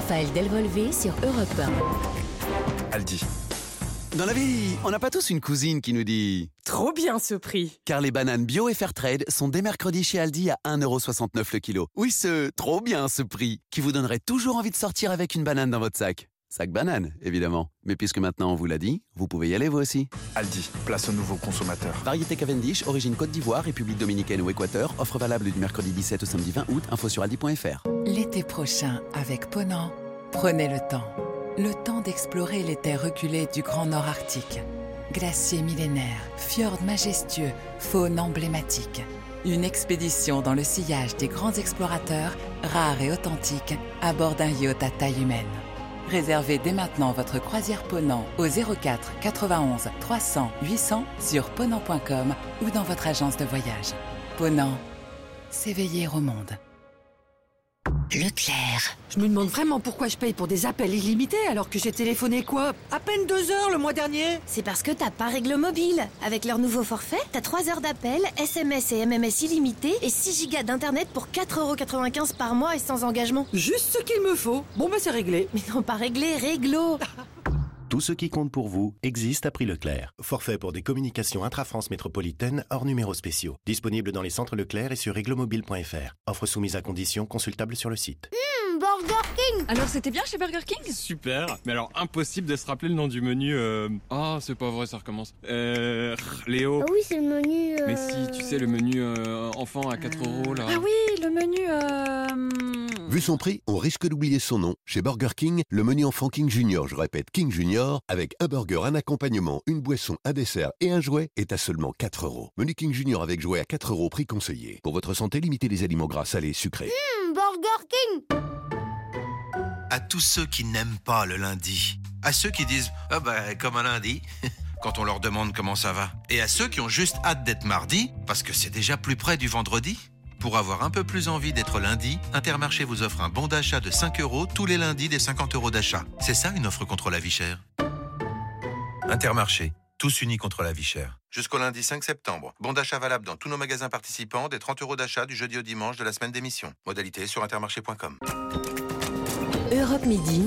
Raphaël Delvolvé sur Europe 1. Aldi. Dans la vie, on n'a pas tous une cousine qui nous dit « Trop bien ce prix !» Car les bananes bio et Fairtrade sont dès mercredi chez Aldi à 1,69€ le kilo. Oui, trop bien ce prix qui vous donnerait toujours envie de sortir avec une banane dans votre sac. Sac banane, évidemment. Mais puisque maintenant on vous l'a dit, vous pouvez y aller vous aussi. Aldi, place aux nouveaux consommateurs. Variété Cavendish, origine Côte d'Ivoire, République Dominicaine ou Équateur. Offre valable du mercredi 17 au samedi 20 août. Info sur aldi.fr. L'été prochain, avec Ponant, prenez le temps. Le temps d'explorer les terres reculées du Grand Nord Arctique. Glaciers millénaires, fjords majestueux, faune emblématique. Une expédition dans le sillage des grands explorateurs, rares et authentiques, à bord d'un yacht à taille humaine. Réservez dès maintenant votre croisière Ponant au 04 91 300 800 sur ponant.com ou dans votre agence de voyage. Ponant, s'éveiller au monde. Leclerc. Je me demande vraiment pourquoi je paye pour des appels illimités alors que j'ai téléphoné à peine 2 heures le mois dernier. C'est parce que t'as pas Réglo Mobile. Avec leur nouveau forfait, t'as 3 heures d'appel, SMS et MMS illimités et 6 gigas d'internet pour 4,95€ par mois et sans engagement. Juste ce qu'il me faut. Bon c'est réglé. Mais non, pas réglé, Réglo. Tout ce qui compte pour vous existe à prix Leclerc. Forfait pour des communications intra-France métropolitaine hors numéros spéciaux. Disponible dans les centres Leclerc et sur réglomobile.fr. Offre soumise à conditions, consultable sur le site. Burger King. Alors c'était bien chez Burger King ? Super, mais alors impossible de se rappeler le nom du menu. Ah, c'est pas vrai, ça recommence. Léo. Ah oui, c'est le menu. Mais si, tu sais, le menu enfant à 4€ là. Ah oui, le menu. Vu son prix, on risque d'oublier son nom. Chez Burger King, le menu enfant King Junior, je répète King Junior, avec un burger, un accompagnement, une boisson, un dessert et un jouet, est à seulement 4€. Menu King Junior avec jouet à 4€, prix conseillé. Pour votre santé, limitez les aliments gras, salés, sucrés. Burger King. À tous ceux qui n'aiment pas le lundi, à ceux qui disent « Ah ben, comme un lundi », quand on leur demande comment ça va, et à ceux qui ont juste hâte d'être mardi, parce que c'est déjà plus près du vendredi. Pour avoir un peu plus envie d'être lundi, Intermarché vous offre un bon d'achat de 5€ tous les lundis des 50€ d'achat. C'est ça une offre contre la vie chère. Intermarché, tous unis contre la vie chère. Jusqu'au lundi 5 septembre. Bon d'achat valable dans tous nos magasins participants, des 30€ d'achat du jeudi au dimanche de la semaine d'émission. Modalité sur intermarché.com. Europe Midi.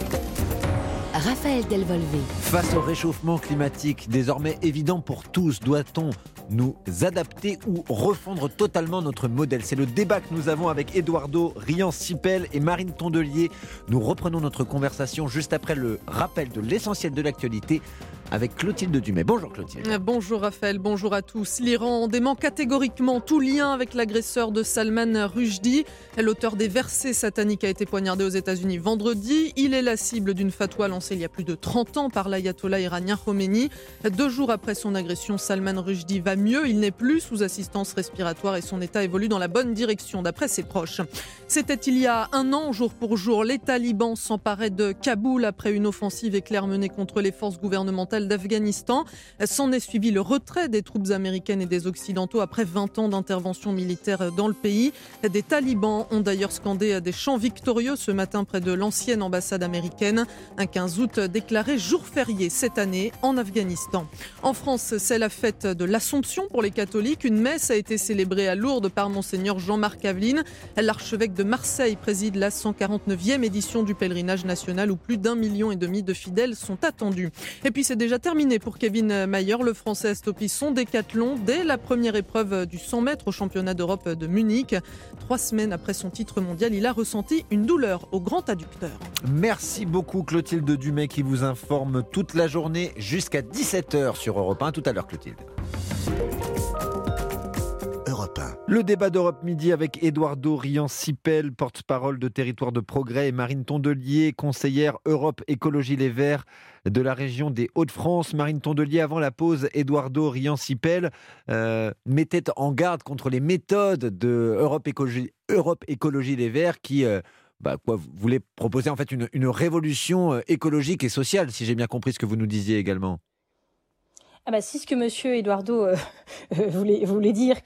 Raphaël Delvolvé. Face au réchauffement climatique, désormais évident pour tous, doit-on nous adapter ou refondre totalement notre modèle ? C'est le débat que nous avons avec Eduardo Riancipel et Marine Tondelier. Nous reprenons notre conversation juste après le rappel de l'essentiel de l'actualité avec Clotilde Dumais. Bonjour Clotilde. Bonjour Raphaël, bonjour à tous. L'Iran dément catégoriquement tout lien avec l'agresseur de Salman Rushdie. L'auteur des versets sataniques a été poignardé aux États-Unis vendredi. Il est la cible d'une fatwa lancée il y a plus de 30 ans par l'ayatollah iranien Khomeini. 2 jours après son agression, Salman Rushdie va mieux. Il n'est plus sous assistance respiratoire et son état évolue dans la bonne direction, d'après ses proches. C'était il y a 1 an, jour pour jour, les talibans s'emparaient de Kaboul après une offensive éclair menée contre les forces gouvernementales d'Afghanistan. S'en est suivi le retrait des troupes américaines et des Occidentaux après 20 ans d'intervention militaire dans le pays. Des talibans ont d'ailleurs scandé des chants victorieux ce matin près de l'ancienne ambassade américaine. Un 15 août déclaré jour férié cette année en Afghanistan. En France, c'est la fête de l'Assomption pour les catholiques. Une messe a été célébrée à Lourdes par Monseigneur Jean-Marc Aveline. L'archevêque de Marseille préside la 149e édition du pèlerinage national où plus d'1,5 million de fidèles sont attendus. Et puis c'est déjà terminé pour Kevin Mayer. Le Français a stoppé son décathlon dès la première épreuve du 100 mètres au championnat d'Europe de Munich. 3 semaines après son titre mondial, il a ressenti une douleur au grand adducteur. Merci beaucoup Clotilde Dumais qui vous informe toute la journée jusqu'à 17h sur Europe 1. Tout à l'heure Clotilde. Le débat d'Europe Midi avec Eduardo Riancipel, porte-parole de Territoire de Progrès, et Marine Tondelier, conseillère Europe Écologie Les Verts de la région des Hauts-de-France. Marine Tondelier, avant la pause, Eduardo Riancipel mettait en garde contre les méthodes de Europe Écologie Les Verts qui voulait proposer en fait une révolution écologique et sociale, si j'ai bien compris ce que vous nous disiez également. Si ce que Monsieur Eduardo voulait dire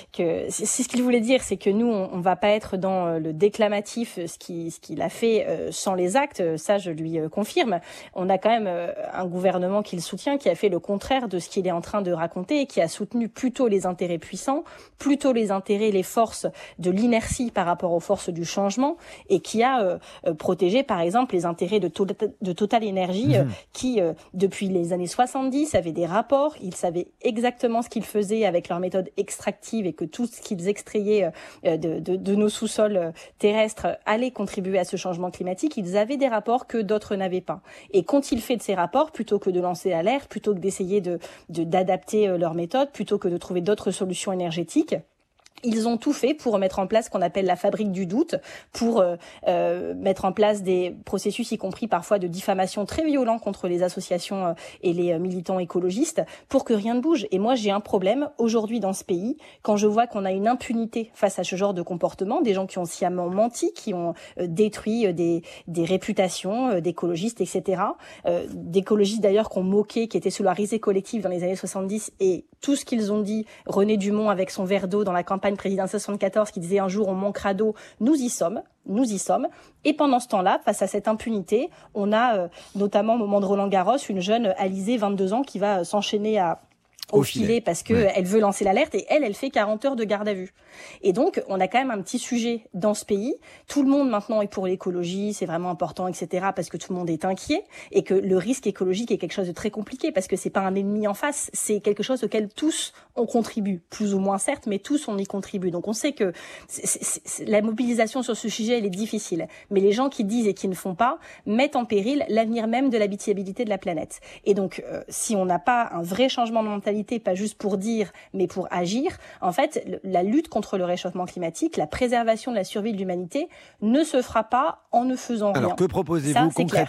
si ce qu'il voulait dire, c'est que nous on va pas être dans le déclamatif, ce qu'il a fait sans les actes, ça je lui confirme. On a quand même un gouvernement qui le soutient, qui a fait le contraire de ce qu'il est en train de raconter et qui a soutenu plutôt les intérêts puissants, plutôt les forces de l'inertie par rapport aux forces du changement, et qui a protégé par exemple les intérêts de Total Energy qui depuis les années 70 avaient des rapports. Ils savaient exactement ce qu'ils faisaient avec leur méthode extractive et que tout ce qu'ils extrayaient de nos sous-sols terrestres allait contribuer à ce changement climatique. Ils avaient des rapports que d'autres n'avaient pas. Et qu'ont-ils fait de ces rapports plutôt que de lancer l'alerte, plutôt que d'essayer d'adapter leur méthode, plutôt que de trouver d'autres solutions énergétiques? Ils ont tout fait pour mettre en place ce qu'on appelle la fabrique du doute, pour mettre en place des processus, y compris parfois de diffamation très violents contre les associations et les militants écologistes, pour que rien ne bouge. Et moi, j'ai un problème aujourd'hui dans ce pays, quand je vois qu'on a une impunité face à ce genre de comportement, des gens qui ont sciemment menti, qui ont détruit des réputations d'écologistes, etc. D'écologistes d'ailleurs qu'on moquait, qui étaient sous la risée collective dans les années 70, et tout ce qu'ils ont dit, René Dumont avec son verre d'eau dans la campagne présidentielle 74 qui disait un jour on manquera d'eau, nous y sommes. Et pendant ce temps-là, face à cette impunité, on a notamment au moment de Roland-Garros une jeune Alizée, 22 ans, qui va s'enchaîner au filet parce que elle veut lancer l'alerte, et elle fait 40 heures de garde à vue. Et donc, on a quand même un petit sujet dans ce pays. Tout le monde maintenant est pour l'écologie, c'est vraiment important, etc. parce que tout le monde est inquiet, et que le risque écologique est quelque chose de très compliqué parce que c'est pas un ennemi en face, c'est quelque chose auquel tous on contribue, plus ou moins certes, mais tous on y contribue. Donc on sait que la mobilisation sur ce sujet, elle est difficile. Mais les gens qui disent et qui ne font pas mettent en péril l'avenir même de l'habitabilité de la planète. Et donc, si on n'a pas un vrai changement de mentalité, pas juste pour dire, mais pour agir, en fait, la lutte contre le réchauffement climatique, la préservation de la survie de l'humanité ne se fera pas en ne faisant rien. Alors, que proposez-vous concrètement ?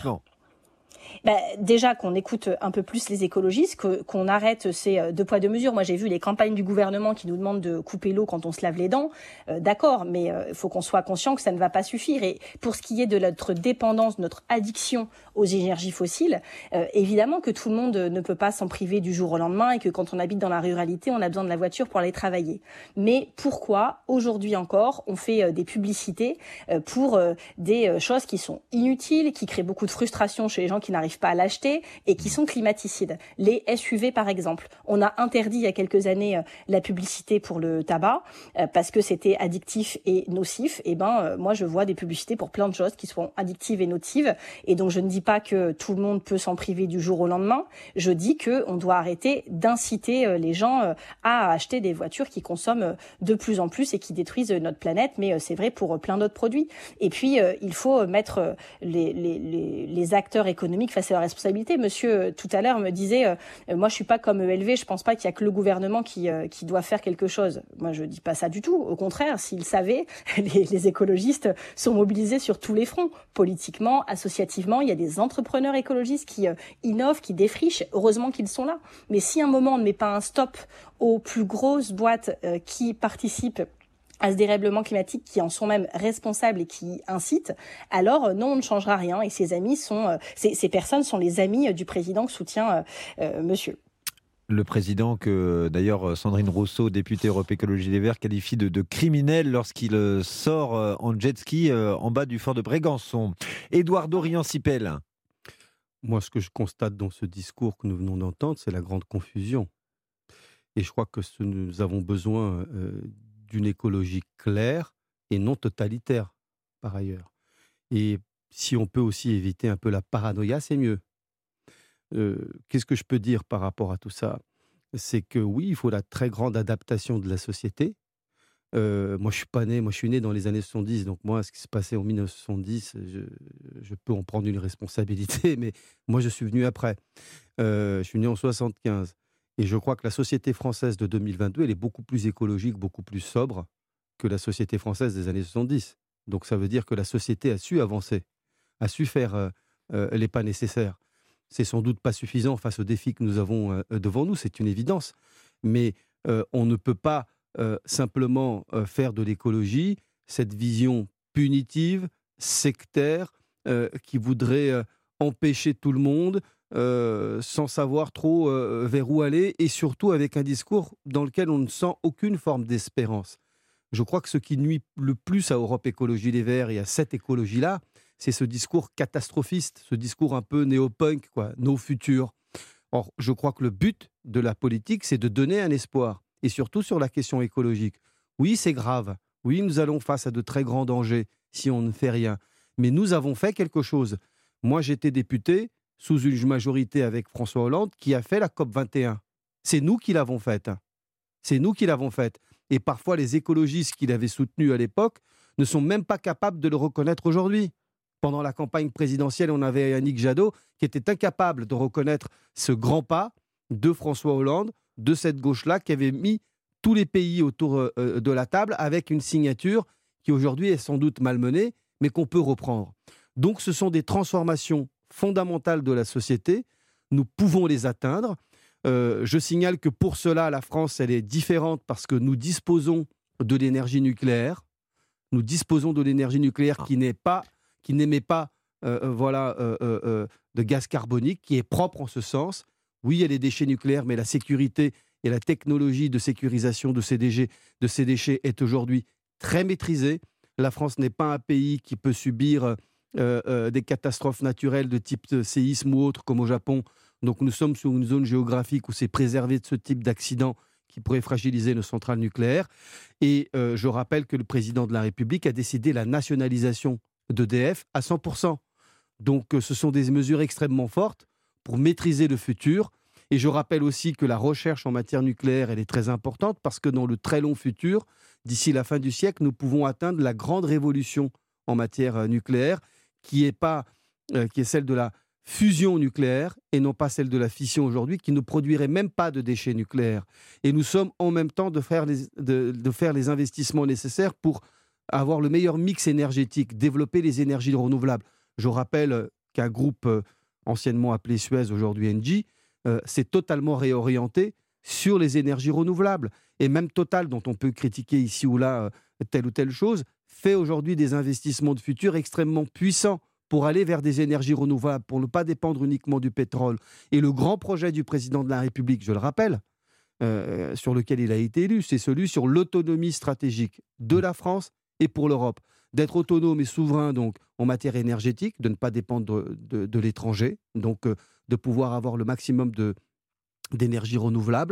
Déjà qu'on écoute un peu plus les écologistes, qu'on arrête ces 2 poids 2 mesures. Moi, j'ai vu les campagnes du gouvernement qui nous demandent de couper l'eau quand on se lave les dents. D'accord, mais il faut qu'on soit conscient que ça ne va pas suffire. Et pour ce qui est de notre dépendance, notre addiction aux énergies fossiles, évidemment que tout le monde ne peut pas s'en priver du jour au lendemain, et que quand on habite dans la ruralité, on a besoin de la voiture pour aller travailler. Mais pourquoi, aujourd'hui encore, on fait des publicités pour des choses qui sont inutiles, qui créent beaucoup de frustration chez les gens qui n'arrivent pas à l'acheter et qui sont climaticides. Les SUV par exemple. On a interdit il y a quelques années la publicité pour le tabac parce que c'était addictif et nocif. Et moi je vois des publicités pour plein de choses qui sont addictives et nocives, et donc je ne dis pas que tout le monde peut s'en priver du jour au lendemain. Je dis que on doit arrêter d'inciter les gens à acheter des voitures qui consomment de plus en plus et qui détruisent notre planète, mais c'est vrai pour plein d'autres produits. Et puis il faut mettre les acteurs économiques face à leurs responsabilités. Monsieur, tout à l'heure, me disait moi, je suis pas comme ELV, je pense pas qu'il y a que le gouvernement qui doit faire quelque chose. Moi, je dis pas ça du tout. Au contraire, s'ils savaient, les écologistes sont mobilisés sur tous les fronts. Politiquement, associativement, il y a des entrepreneurs écologistes qui innovent, qui défrichent. Heureusement qu'ils sont là. Mais si à un moment, on ne met pas un stop aux plus grosses boîtes qui participent à ce dérèglement climatique, qui en sont même responsables et qui incitent, alors non, on ne changera rien. Et ces personnes sont les amis du président que soutient monsieur. Le président que, d'ailleurs, Sandrine Rousseau, députée Europe Écologie Les Verts, qualifie de criminel lorsqu'il sort en jet ski en bas du fort de Brégançon. Eduardo Riancipel. Moi, ce que je constate dans ce discours que nous venons d'entendre, c'est la grande confusion. Et je crois que nous avons besoin d'une écologie claire et non totalitaire, par ailleurs. Et si on peut aussi éviter un peu la paranoïa, c'est mieux. Qu'est-ce que je peux dire par rapport à tout ça ? C'est que oui, il faut la très grande adaptation de la société. Moi, je suis pas né, moi je suis né dans les années 70, donc moi, ce qui s'est passé en 1970, je peux en prendre une responsabilité, mais moi, je suis venu après. Je suis né en 75. Et je crois que la société française de 2022, elle est beaucoup plus écologique, beaucoup plus sobre que la société française des années 70. Donc ça veut dire que la société a su avancer, a su faire les pas nécessaires. C'est sans doute pas suffisant face aux défis que nous avons devant nous, c'est une évidence. Mais on ne peut pas simplement faire de l'écologie cette vision punitive, sectaire, qui voudrait empêcher tout le monde sans savoir trop vers où aller, et surtout avec un discours dans lequel on ne sent aucune forme d'espérance. Je crois que ce qui nuit le plus à Europe Écologie Les Verts et à cette écologie-là, c'est ce discours catastrophiste, ce discours un peu néo-punk, quoi, nos futurs. Or, je crois que le but de la politique, c'est de donner un espoir, et surtout sur la question écologique. Oui, c'est grave. Oui, nous allons face à de très grands dangers si on ne fait rien. Mais nous avons fait quelque chose. Moi, j'étais député sous une majorité avec François Hollande qui a fait la COP21. C'est nous qui l'avons faite. C'est nous qui l'avons faite. Et parfois, les écologistes qui l'avaient soutenu à l'époque ne sont même pas capables de le reconnaître aujourd'hui. Pendant la campagne présidentielle, on avait Yannick Jadot qui était incapable de reconnaître ce grand pas de François Hollande, de cette gauche-là, qui avait mis tous les pays autour de la table avec une signature qui aujourd'hui est sans doute malmenée, mais qu'on peut reprendre. Donc ce sont des transformations fondamentales de la société. Nous pouvons les atteindre. Je signale que pour cela, la France, elle est différente parce que nous disposons de l'énergie nucléaire. Nous disposons de l'énergie nucléaire qui n'émet pas de gaz carbonique, qui est propre en ce sens. Oui, il y a les déchets nucléaires, mais la sécurité et la technologie de sécurisation de ces déchets est aujourd'hui très maîtrisée. La France n'est pas un pays qui peut subir des catastrophes naturelles de type séisme ou autre, comme au Japon. Donc nous sommes sur une zone géographique où c'est préservé de ce type d'accident qui pourrait fragiliser nos centrales nucléaires. Et je rappelle que le président de la République a décidé la nationalisation d'EDF à 100%. Donc ce sont des mesures extrêmement fortes pour maîtriser le futur. Et je rappelle aussi que la recherche en matière nucléaire, elle est très importante parce que dans le très long futur, d'ici la fin du siècle, nous pouvons atteindre la grande révolution en matière nucléaire qui est celle de la fusion nucléaire et non pas celle de la fission aujourd'hui, qui ne produirait même pas de déchets nucléaires. Et nous sommes en même temps de faire les investissements nécessaires pour avoir le meilleur mix énergétique, développer les énergies renouvelables. Je rappelle qu'un groupe anciennement appelé Suez, aujourd'hui Engie, s'est totalement réorienté sur les énergies renouvelables. Et même Total, dont on peut critiquer ici ou là telle ou telle chose, fait aujourd'hui des investissements de futur extrêmement puissants pour aller vers des énergies renouvelables, pour ne pas dépendre uniquement du pétrole. Et le grand projet du président de la République, je le rappelle, sur lequel il a été élu, c'est celui sur l'autonomie stratégique de la France et pour l'Europe. D'être autonome et souverain donc en matière énergétique, de ne pas dépendre de l'étranger, donc de pouvoir avoir le maximum d'énergie renouvelable,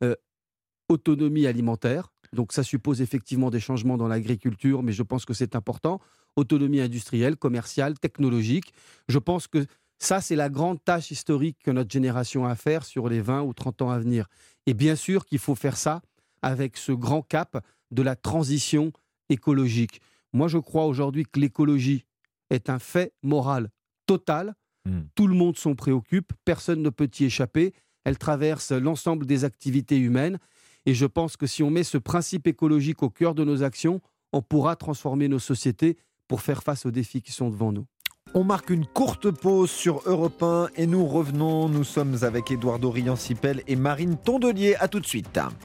autonomie alimentaire, donc ça suppose effectivement des changements dans l'agriculture, mais je pense que c'est important, autonomie industrielle, commerciale, technologique. Je pense que ça, c'est la grande tâche historique que notre génération a à faire sur les 20 ou 30 ans à venir. Et bien sûr qu'il faut faire ça avec ce grand cap de la transition écologique. Moi, je crois aujourd'hui que l'écologie est un fait moral total. Tout le monde s'en préoccupe, personne ne peut y échapper. Elle traverse l'ensemble des activités humaines. Et je pense que si on met ce principe écologique au cœur de nos actions, on pourra transformer nos sociétés pour faire face aux défis qui sont devant nous. On marque une courte pause sur Europe 1 et nous revenons. Nous sommes avec Édouardo Riancipel et Marine Tondelier. À tout de suite.